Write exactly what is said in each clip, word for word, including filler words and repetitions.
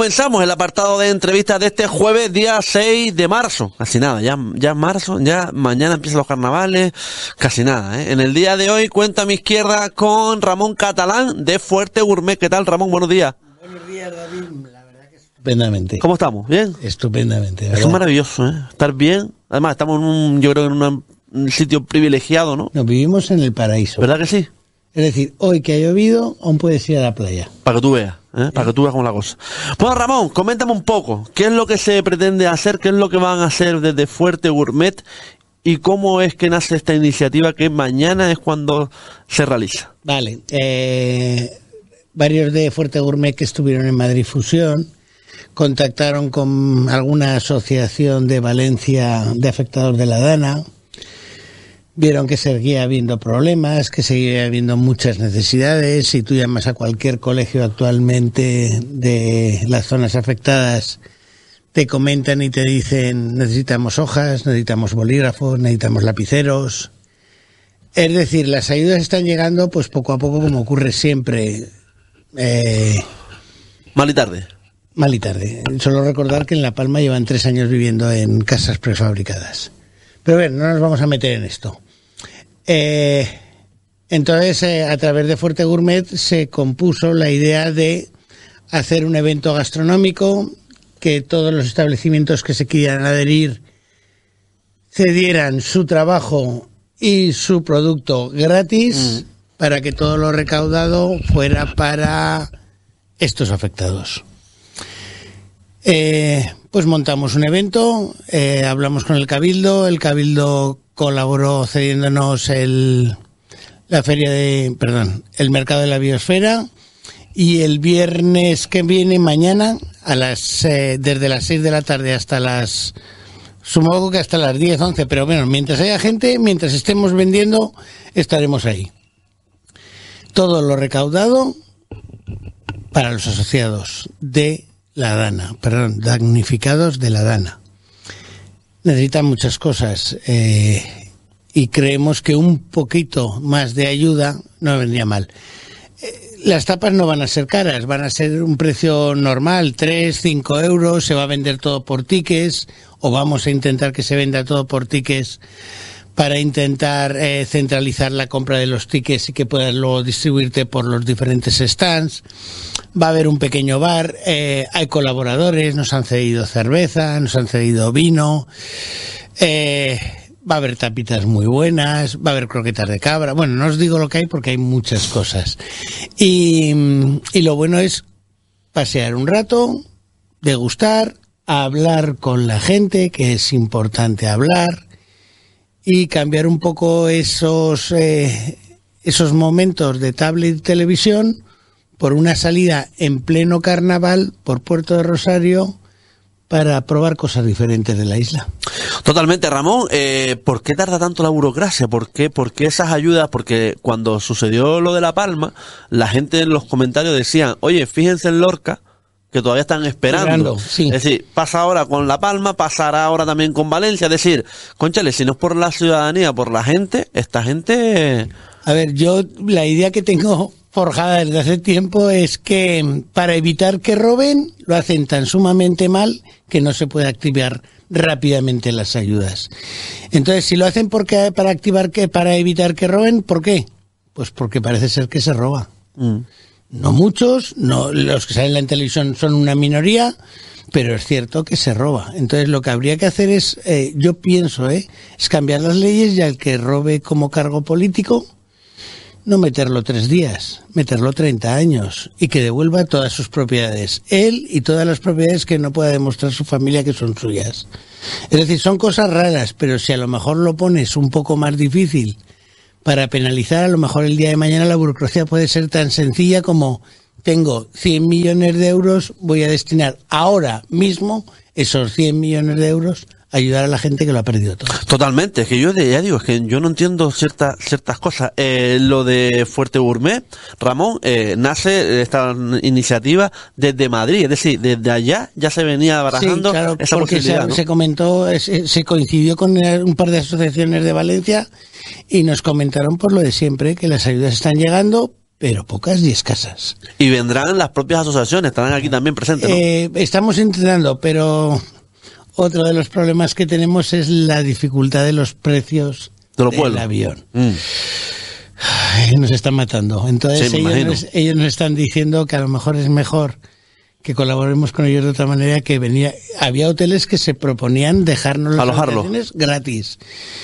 comenzamos el apartado de entrevistas de este jueves, día seis de marzo. Casi nada, ya, ya es marzo, ya mañana empiezan los carnavales, casi nada, ¿eh? En el día de hoy cuenta a mi izquierda con Ramón Catalán de Fuerte Gourmet. ¿Qué tal, Ramón? Buenos días. Buenos días, David. La verdad que estupendamente. ¿Cómo estamos? ¿Bien? Estupendamente, ¿verdad? Es maravilloso, ¿eh? Estar bien. Además, estamos en un, yo creo, en una, un sitio privilegiado, ¿no? Nos vivimos en el paraíso. ¿Verdad que sí? Es decir, hoy que ha llovido, aún puedes ir a la playa. Para que tú veas, ¿eh? Para que tú veas cómo es la cosa. Bueno, Ramón, coméntame un poco. ¿Qué es lo que se pretende hacer? ¿Qué es lo que van a hacer desde Fuerte Gourmet? ¿Y cómo es que nace esta iniciativa que mañana es cuando se realiza? Vale. Eh, varios de Fuerte Gourmet que estuvieron en Madrid Fusión contactaron con alguna asociación de Valencia de afectados de la Dana. Vieron que seguía habiendo problemas, que seguía habiendo muchas necesidades. Si tú llamas a cualquier colegio actualmente de las zonas afectadas, te comentan y te dicen: necesitamos hojas, necesitamos bolígrafos, necesitamos lapiceros. Es decir, las ayudas están llegando pues poco a poco, como ocurre siempre. Eh, Mal y tarde. Mal y tarde. Solo recordar que en La Palma llevan tres años viviendo en casas prefabricadas. Pero bueno, no nos vamos a meter en esto. Eh, entonces, eh, a través de Fuerte Gourmet se compuso la idea de hacer un evento gastronómico, que todos los establecimientos que se quieran adherir cedieran su trabajo y su producto gratis, mm. para que todo lo recaudado fuera para estos afectados. Eh, pues montamos un evento, eh, hablamos con el Cabildo, el Cabildo colaboró cediéndonos el la feria de, perdón, el mercado de la biosfera, y el viernes que viene, mañana, a las eh, desde las seis de la tarde hasta las, supongo que hasta las diez, once, pero bueno, mientras haya gente, mientras estemos vendiendo, estaremos ahí. Todo lo recaudado para los asociados de la Dana, perdón, damnificados de la Dana. Necesitan muchas cosas, eh, y creemos que un poquito más de ayuda no vendría mal. Eh, las tapas no van a ser caras, van a ser un precio normal, tres, cinco euros, se va a vender todo por tickets, o vamos a intentar que se venda todo por tickets para intentar eh, centralizar la compra de los tickets y que puedas luego distribuirte por los diferentes stands. Va a haber un pequeño bar, eh, hay colaboradores, nos han cedido cerveza, nos han cedido vino, eh, va a haber tapitas muy buenas, va a haber croquetas de cabra. Bueno, no os digo lo que hay porque hay muchas cosas. Y, y lo bueno es pasear un rato, degustar, hablar con la gente, que es importante hablar, y cambiar un poco esos, eh, esos momentos de tablet y televisión por una salida en pleno carnaval por Puerto de Rosario para probar cosas diferentes de la isla. Totalmente, Ramón. Eh, ¿Por qué tarda tanto la burocracia? ¿Por qué, ¿Por qué esas ayudas? Porque cuando sucedió lo de La Palma, la gente en los comentarios decían: oye, fíjense en Lorca, que todavía están esperando. Sí. Es decir, pasa ahora con La Palma, pasará ahora también con Valencia. Es decir, cónchale, si no es por la ciudadanía, por la gente, esta gente... A ver, yo la idea que tengo forjada desde hace tiempo es que para evitar que roben, lo hacen tan sumamente mal que no se puede activar rápidamente las ayudas. Entonces, si lo hacen porque para activar que para evitar que roben, ¿por qué? Pues porque parece ser que se roba. Mm. No muchos, no, los que salen en televisión son una minoría, pero es cierto que se roba. Entonces lo que habría que hacer es, eh, yo pienso, eh, es cambiar las leyes, y al que robe como cargo político, no meterlo tres días, meterlo treinta años, y que devuelva todas sus propiedades, él y todas las propiedades que no pueda demostrar su familia que son suyas. Es decir, son cosas raras, pero si a lo mejor lo pones un poco más difícil para penalizar, a lo mejor el día de mañana la burocracia puede ser tan sencilla como: tengo cien millones de euros, voy a destinar ahora mismo esos cien millones de euros a ayudar a la gente que lo ha perdido todo. Totalmente, es que yo ya digo, es que yo no entiendo ciertas ciertas cosas. Eh, lo de Fuerte Gourmet, Ramón, eh, nace esta iniciativa desde Madrid, es decir, desde allá ya se venía barajando, sí, claro, esa porque posibilidad, se, ¿no? se comentó, se, se coincidió con un par de asociaciones de Valencia y nos comentaron por lo de siempre, que las ayudas están llegando, pero pocas y escasas. Y vendrán las propias asociaciones, estarán aquí también presentes, ¿no? Eh, estamos intentando, pero otro de los problemas que tenemos es la dificultad de los precios de los del vuelos. avión. Mm. Ay, nos están matando. Entonces Sí, me ellos, imagino. nos, ellos nos están diciendo que a lo mejor es mejor que colaboremos con ellos de otra manera, que venía, había hoteles que se proponían dejarnos las Alojarlo. habitaciones gratis.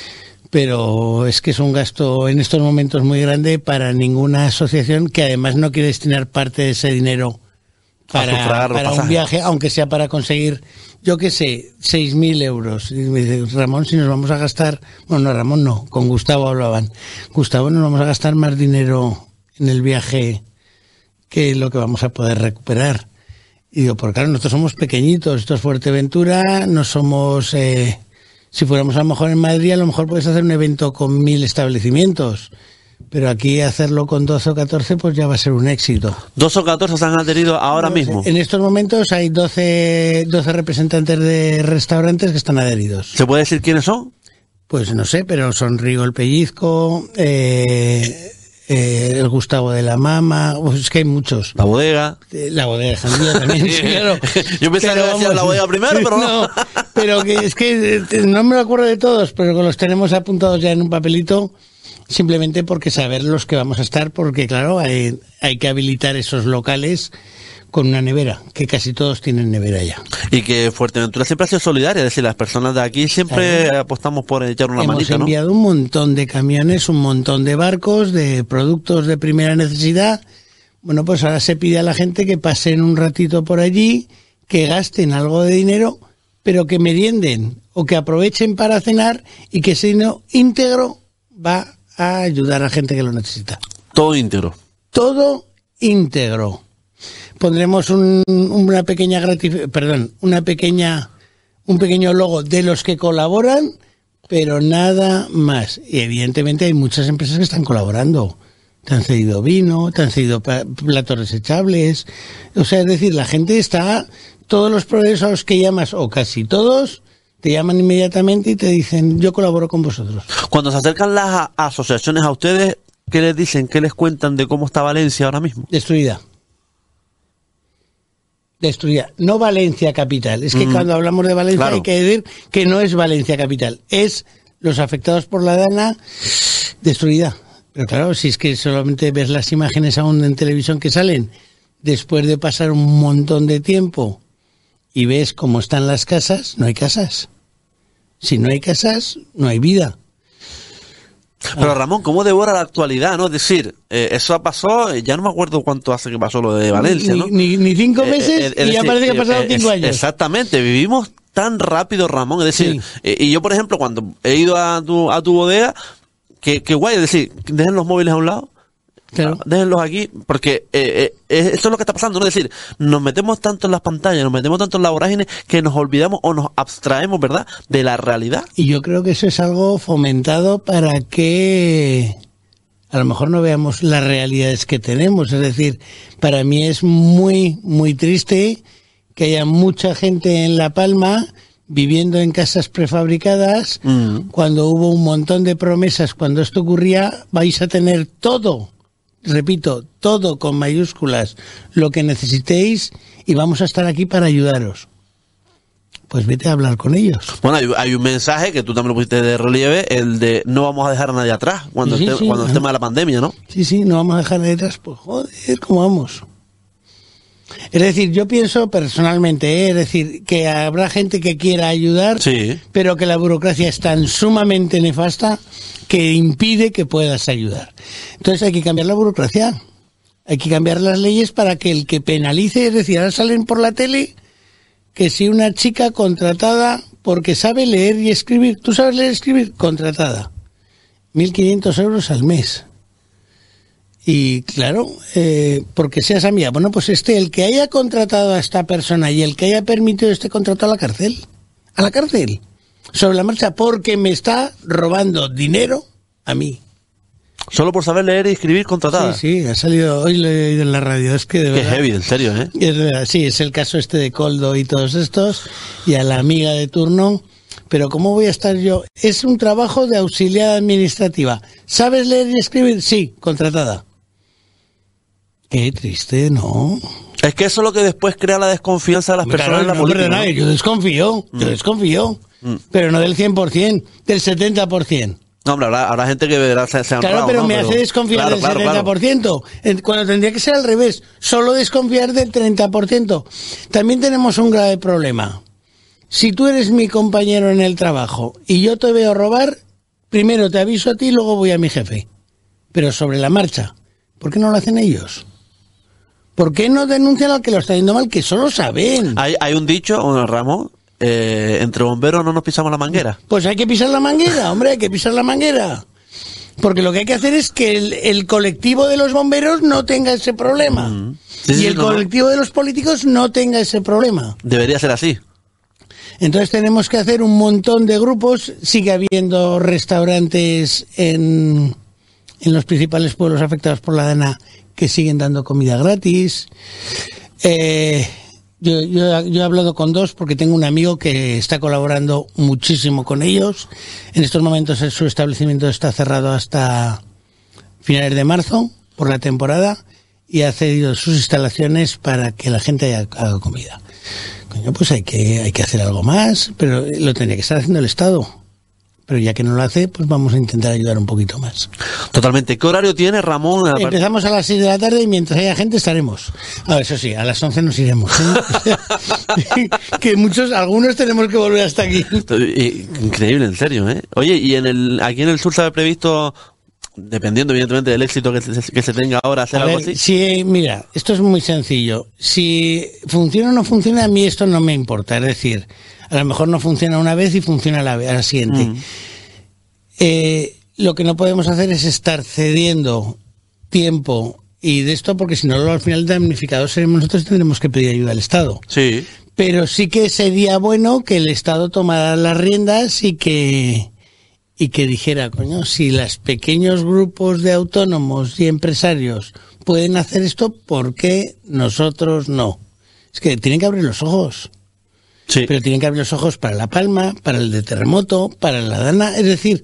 Pero es que es un gasto en estos momentos muy grande para ninguna asociación que además no quiere destinar parte de ese dinero para, sufragar los para un pasajes. viaje, aunque sea para conseguir, yo qué sé, seis mil euros. Y me dice, Ramón, si nos vamos a gastar, bueno, no, Ramón no, con Gustavo hablaban. Gustavo, nos vamos a gastar más dinero en el viaje que lo que vamos a poder recuperar. Y digo, porque claro, nosotros somos pequeñitos, esto es Fuerteventura, no somos... Eh, si fuéramos a lo mejor en Madrid, a lo mejor puedes hacer un evento con mil establecimientos, pero aquí hacerlo con doce o catorce pues ya va a ser un éxito. Dos o catorce se han adherido ahora No, mismo. En estos momentos hay doce, doce representantes de restaurantes que están adheridos. ¿Se puede decir quiénes son? Pues no sé, pero son Rigo el Pellizco, eh, eh, el Gustavo de la Mama, pues es que hay muchos. La bodega. Eh, La bodega de Jandía también, sí, claro. Yo pensaba que decía la bodega primero, pero no. Pero que es que eh, no me acuerdo de todos, pero que los tenemos apuntados ya en un papelito, simplemente porque saber los que vamos a estar, porque claro, hay, hay que habilitar esos locales con una nevera, que casi todos tienen nevera ya. Y que Fuerteventura siempre ha sido solidaria, es decir, las personas de aquí siempre Claro. apostamos por echar una Hemos manita, ¿no? enviado un montón de camiones, un montón de barcos, de productos de primera necesidad. Bueno, pues ahora se pide a la gente que pasen un ratito por allí, que gasten algo de dinero, pero que merienden o que aprovechen para cenar y que ese dinero íntegro va a ayudar a gente que lo necesita. Todo íntegro. Todo íntegro. Pondremos un, una pequeña gratif- perdón, una pequeña, un pequeño logo de los que colaboran, pero nada más. Y evidentemente hay muchas empresas que están colaborando. Te han cedido vino, te han cedido pa- platos desechables. O sea, es decir, la gente está, todos los proveedores a los que llamas, o casi todos, te llaman inmediatamente y te dicen, yo colaboro con vosotros. Cuando se acercan las a- asociaciones a ustedes, ¿qué les dicen? ¿Qué les cuentan de cómo está Valencia ahora mismo? Destruida. Destruida. No Valencia capital. Es que Mm. cuando hablamos de Valencia Claro. hay que decir que no es Valencia capital. Es los afectados por la Dana destruida. Pero claro, si es que solamente ves las imágenes aún en televisión que salen después de pasar un montón de tiempo y ves cómo están las casas, no hay casas. Si no hay casas, no hay vida. Pero Ramón, ¿cómo devora la actualidad, no? Es decir, eh, eso pasó, eh, ya no me acuerdo cuánto hace que pasó lo de Valencia, ni, ¿no? ni, ni cinco Eh, meses eh, es y ya decir, parece que han pasado eh, cinco es- años. Exactamente, vivimos tan rápido, Ramón, es decir, Sí. eh, y yo, por ejemplo, cuando he ido a tu, a tu bodega, que, que guay, es decir, dejen los móviles a un lado, Claro. déjenlos aquí, porque eh, eh, eh, eso es lo que está pasando, ¿no? Es decir, nos metemos tanto en las pantallas, nos metemos tanto en la vorágine, que nos olvidamos o nos abstraemos, ¿verdad?, de la realidad. Y yo creo que eso es algo fomentado para que a lo mejor no veamos las realidades que tenemos. Es decir, para mí es muy, muy triste que haya mucha gente en La Palma viviendo en casas prefabricadas, Mm. cuando hubo un montón de promesas. Cuando esto ocurría, vais a tener todo, repito, todo con mayúsculas, lo que necesitéis, y vamos a estar aquí para ayudaros. Pues vete a hablar con ellos. Bueno, hay, hay un mensaje que tú también lo pusiste de relieve, el de no vamos a dejar a nadie atrás cuando Sí, esté, sí, cuando ajá. esté mal la pandemia, ¿no? Sí, sí, no vamos a dejar detrás. Pues joder, ¿cómo vamos? Es decir, yo pienso personalmente, ¿eh? Es decir, que habrá gente que quiera ayudar, Sí. pero que la burocracia es tan sumamente nefasta que impide que puedas ayudar. Entonces hay que cambiar la burocracia. Hay que cambiar las leyes para que el que penalice, es decir, ahora salen por la tele que si una chica contratada porque sabe leer y escribir, ¿tú sabes leer y escribir? Contratada. mil quinientos euros al mes. Y claro, eh, porque seas amiga. Bueno, pues este, el que haya contratado a esta persona y el que haya permitido este contrato a la cárcel. A la cárcel. Sobre la marcha, porque me está robando dinero a mí. Solo por saber leer y escribir contratada. Sí, sí, ha salido, hoy lo he oído en la radio, es que de Qué verdad. heavy, en serio, ¿eh? Es verdad, sí, es el caso este de Coldo y todos estos, y a la amiga de turno. Pero ¿cómo voy a estar yo? Es un trabajo de auxiliar administrativa. ¿Sabes leer y escribir? Sí, contratada. Qué triste, ¿no? Es que eso es lo que después crea la desconfianza de las Claro, personas en la no, política. perdona, ¿no? yo desconfío, yo Mm. desconfío, Mm. pero no del cien por ciento, del setenta por ciento. No, hombre, habrá, habrá gente que verá se, se han Claro, honrado, pero ¿no? me hace desconfiar claro, del claro, setenta por ciento, claro. Cuando tendría que ser al revés, solo desconfiar del treinta por ciento. También tenemos un grave problema. Si tú eres mi compañero en el trabajo y yo te veo robar, primero te aviso a ti y luego voy a mi jefe. Pero sobre la marcha. ¿Por qué no lo hacen ellos? ¿Por qué no denuncian al que lo está yendo mal? Que solo saben. Hay, hay un dicho, un Ramón, eh, entre bomberos no nos pisamos la manguera. Pues hay que pisar la manguera, hombre, hay que pisar la manguera. Porque lo que hay que hacer es que el, el colectivo de los bomberos no tenga ese problema. Mm. Sí, y sí, el no, colectivo de los políticos no tenga ese problema. Debería ser así. Entonces tenemos que hacer un montón de grupos. Sigue habiendo restaurantes en, en los principales pueblos afectados por la DANA que siguen dando comida gratis. Eh, yo, yo, yo he hablado con dos porque tengo un amigo que está colaborando muchísimo con ellos. En estos momentos su establecimiento está cerrado hasta finales de marzo por la temporada y ha cedido sus instalaciones para que la gente haga comida. Coño, pues hay que, hay que hacer algo más, pero lo tendría que estar haciendo el Estado. Pero ya que no lo hace, pues vamos a intentar ayudar un poquito más. Totalmente. ¿Qué horario tiene, Ramón? Empezamos a las seis de la tarde y mientras haya gente estaremos. A eso sí, a las once nos iremos. ¿eh? Que muchos, algunos tenemos que volver hasta aquí. Increíble, en serio, ¿eh? Oye, y en el aquí en el sur se ha previsto, dependiendo evidentemente del éxito que se, que se tenga ahora, hacer a algo ver, así. Si, mira, esto es muy sencillo. Si funciona o no funciona, a mí esto no me importa. Es decir, a lo mejor no funciona una vez y funciona a la, a la siguiente. Mm. Eh, lo que no podemos hacer es estar cediendo tiempo y de esto, porque si no, al final damnificados seremos nosotros y tendremos que pedir ayuda al Estado. Sí. Pero sí que sería bueno que el Estado tomara las riendas y que y que dijera, coño, si los pequeños grupos de autónomos y empresarios pueden hacer esto, ¿por qué nosotros no? Es que tienen que abrir los ojos. Sí. Pero tienen que abrir los ojos para La Palma, para el de Terremoto, para la DANA. Es decir,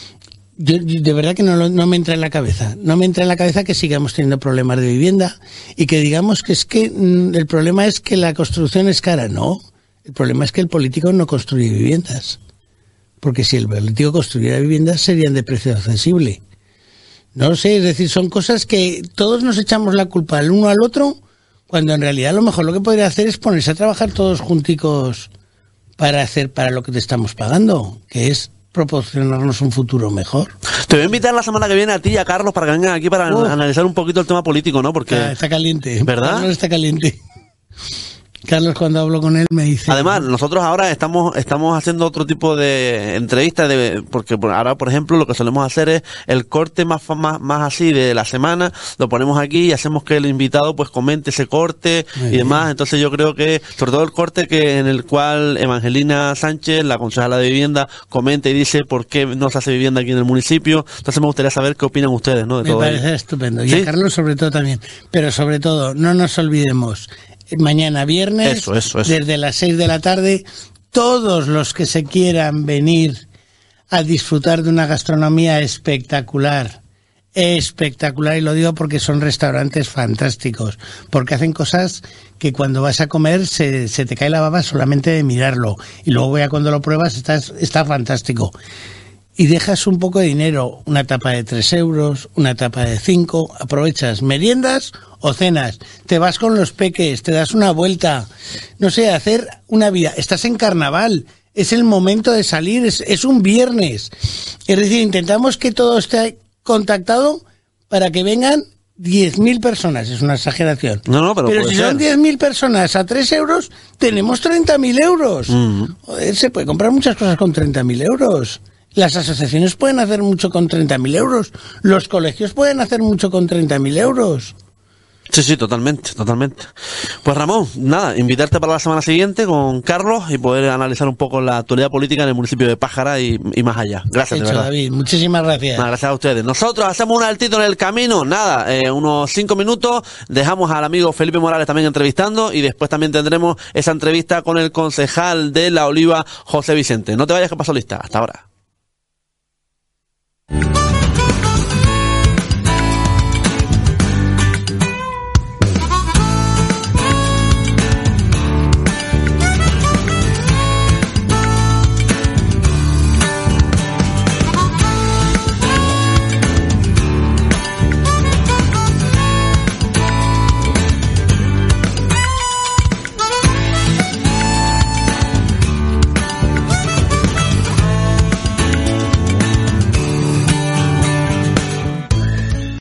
yo, yo de verdad que no, no me entra en la cabeza. No me entra en la cabeza que sigamos teniendo problemas de vivienda y que digamos que es que mm, el problema es que la construcción es cara. No, el problema es que el político no construye viviendas. Porque si el político construyera viviendas serían de precio accesible. No lo sé, es decir, son cosas que todos nos echamos la culpa el uno al otro, cuando en realidad a lo mejor lo que podría hacer es ponerse a trabajar todos junticos para hacer para lo que te estamos pagando, que es proporcionarnos un futuro mejor. Te voy a invitar la semana que viene a ti y a Carlos para que vengan aquí para Uf. analizar un poquito el tema político, ¿no? Porque Está, está caliente. ¿verdad? Carlos está caliente. Carlos, cuando hablo con él, me dice... Además, nosotros ahora estamos estamos haciendo otro tipo de entrevistas, de, porque ahora, por ejemplo, lo que solemos hacer es el corte más, más más así de la semana, lo ponemos aquí y hacemos que el invitado pues comente ese corte Muy y demás. Bien. Entonces yo creo que, sobre todo el corte que en el cual Evangelina Sánchez, la concejala de vivienda, comenta y dice por qué no se hace vivienda aquí en el municipio. Entonces me gustaría saber qué opinan ustedes, ¿no? De me todo parece ello. Estupendo. Y ¿Sí? a Carlos sobre todo también. Pero sobre todo, no nos olvidemos, mañana viernes, eso, eso, eso. desde las seis de la tarde, todos los que se quieran venir a disfrutar de una gastronomía espectacular, espectacular, y lo digo porque son restaurantes fantásticos, porque hacen cosas que cuando vas a comer se, se te cae la baba solamente de mirarlo, y luego ya cuando lo pruebas está, está fantástico. Y dejas un poco de dinero, una tapa de tres euros, una tapa de cinco, aprovechas meriendas o cenas, te vas con los peques, te das una vuelta, no sé, hacer una vida. Estás en carnaval, es el momento de salir, es, es un viernes. Es decir, intentamos que todo esté contactado para que vengan diez mil personas, es una exageración. No, no, pero pero puede si son ser. diez mil personas a tres euros, tenemos treinta mil euros. Mm. Joder, se puede comprar muchas cosas con treinta mil euros. Las asociaciones pueden hacer mucho con treinta mil euros. Los colegios pueden hacer mucho con treinta mil euros. Sí, sí, totalmente, totalmente. Pues Ramón, nada, invitarte para la semana siguiente con Carlos y poder analizar un poco la actualidad política en el municipio de Pájara y, y más allá. Gracias, Hecho, de verdad. David, muchísimas gracias. Nada, gracias a ustedes. Nosotros hacemos un altito en el camino, nada, eh, unos cinco minutos, dejamos al amigo Felipe Morales también entrevistando y después también tendremos esa entrevista con el concejal de La Oliva, José Vicente. No te vayas que paso lista, hasta ahora.